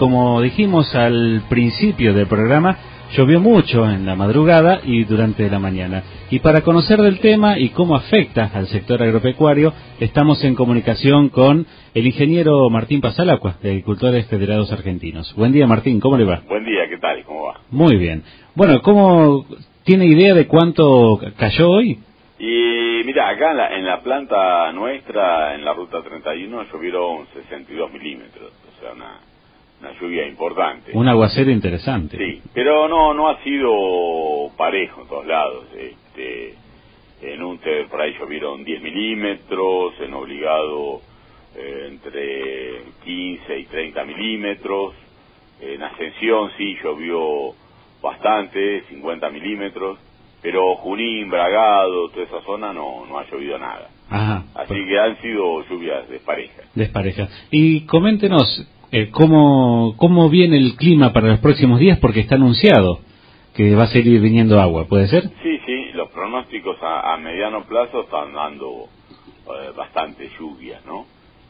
como dijimos al principio del programa, llovió mucho en la madrugada y durante la mañana. Y para conocer del tema y cómo afecta al sector agropecuario, estamos en comunicación con el ingeniero Martín Pasalacqua, de Agricultores Federados Argentinos. Buen día, Martín, ¿cómo le va? Buen día, ¿qué tal? ¿Cómo va? Muy bien. Bueno, ¿cómo tiene idea de cuánto cayó hoy? Y mira, acá en la planta nuestra, en la ruta 31, llovieron 62 milímetros, o sea, una lluvia importante. Un aguacero interesante. Sí, pero no ha sido parejo en todos lados. En Unter por ahí llovieron 10 milímetros, en Obligado entre 15 y 30 milímetros, en Ascensión sí llovió bastante, 50 milímetros, pero Junín, Bragado, toda esa zona no ha llovido nada. Ajá. Así que han sido lluvias desparejas. Desparejas. Y coméntenos cómo viene el clima para los próximos días, porque está anunciado que va a seguir viniendo agua, ¿puede ser? Sí, los pronósticos a mediano plazo están dando bastante lluvias, ¿no?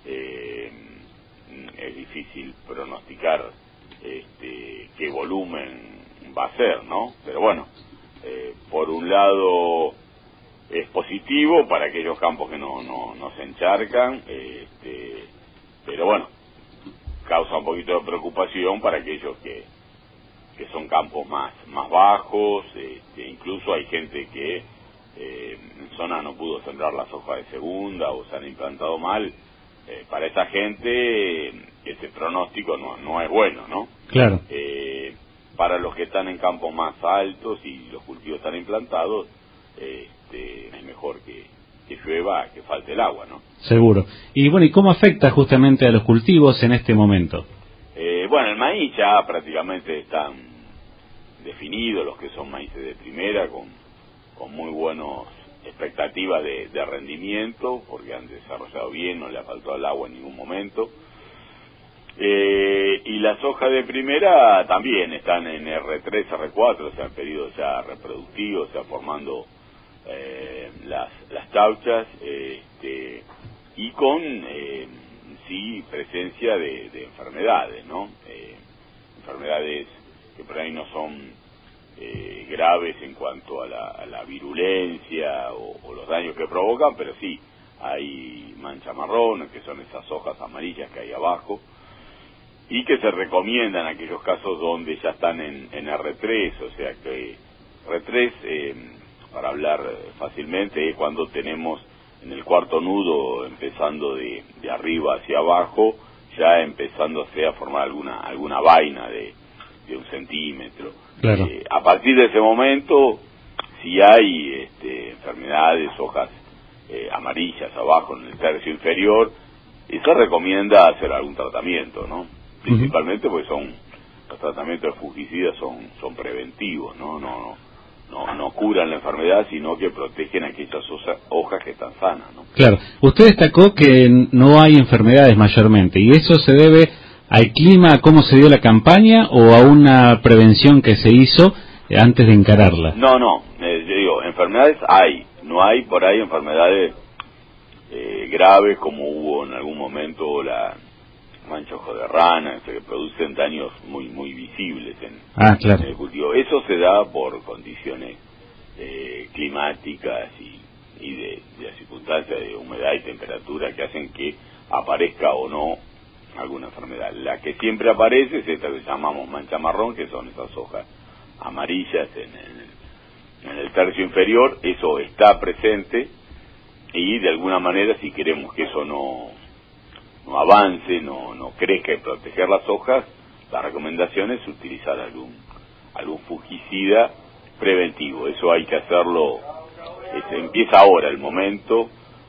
Es difícil pronosticar qué volumen va a ser, ¿no? Pero bueno, por un lado es positivo para aquellos campos que no se encharcan, pero bueno, causa un poquito de preocupación para aquellos que son campos más bajos, incluso hay gente que en zona no pudo sembrar la soja de segunda o se han implantado mal. Para esa gente ese pronóstico no es bueno, ¿no? Claro. Para los que están en campos más altos y los cultivos están implantados, es mejor que llueva, que falte el agua, ¿no? Seguro. Y bueno, ¿y cómo afecta justamente a los cultivos en este momento? Bueno, el maíz ya prácticamente están definidos, los que son maíces de primera, con muy buenas expectativas de rendimiento, porque han desarrollado bien, no le ha faltado el agua en ningún momento. Y las hojas de primera también están en R3, R4, o sea, en periodo ya reproductivo, o sea, formando las chauchas, y con sí presencia de enfermedades, ¿no? Enfermedades que por ahí no son graves en cuanto a la virulencia o los daños que provocan, pero sí hay mancha marrón, que son esas hojas amarillas que hay abajo, y que se recomiendan en aquellos casos donde ya están en R3, o sea que R3, para hablar fácilmente, es cuando tenemos en el cuarto nudo, empezando de arriba hacia abajo, ya empezándose a formar alguna vaina de 1 centímetro. Claro. A partir de ese momento, si hay enfermedades, hojas amarillas abajo en el tercio inferior, se recomienda hacer algún tratamiento, ¿no? Principalmente porque los tratamientos de fungicidas son preventivos, no curan la enfermedad, sino que protegen aquellas hojas que están sanas, ¿no? Claro. Usted destacó que no hay enfermedades mayormente, y eso se debe al clima, a cómo se dio la campaña, o a una prevención que se hizo antes de encararla. No, yo digo, enfermedades hay, no hay por ahí enfermedades graves como hubo en algún momento la mancha ojo de rana, que producen daños muy visibles Claro. en el cultivo. Eso se da por condiciones climáticas y de las circunstancias de humedad y temperatura que hacen que aparezca o no alguna enfermedad. La que siempre aparece es esta que llamamos mancha marrón, que son esas hojas amarillas en el tercio inferior. Eso está presente, y de alguna manera, si queremos que eso no avance, no crezca, y proteger las hojas, la recomendación es utilizar algún fungicida preventivo. Eso hay que hacerlo, empieza ahora el momento,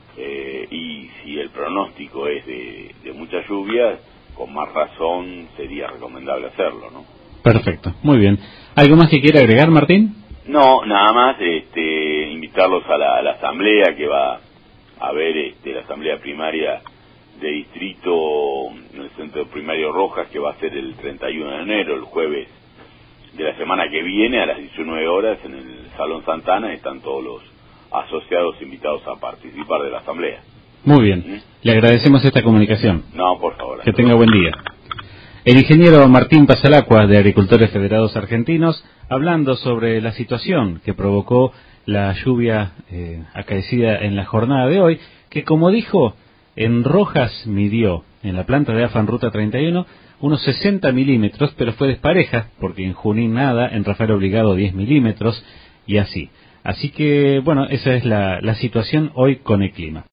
y si el pronóstico es de mucha lluvia, con más razón sería recomendable hacerlo, ¿no? Perfecto, muy bien. ¿Algo más que quiera agregar, Martín? No, nada más, invitarlos a la asamblea que va a haber, la asamblea primaria de distrito en el Centro Primario Rojas, que va a ser el 31 de enero, el jueves de la semana que viene, a las 19 horas, en el Salón Santana. Están todos los asociados invitados a participar de la asamblea. Muy bien, le agradecemos esta comunicación. No, por favor. Que tenga buen día. El ingeniero Martín Pasalacqua, de Agricultores Federados Argentinos, hablando sobre la situación que provocó la lluvia acaecida en la jornada de hoy, que como dijo, en Rojas midió en la planta de AFA en Ruta 31 unos 60 milímetros, pero fue despareja, porque en Junín nada, en Rafael Obligado 10 milímetros, y así. Así que, bueno, esa es la situación hoy con el clima.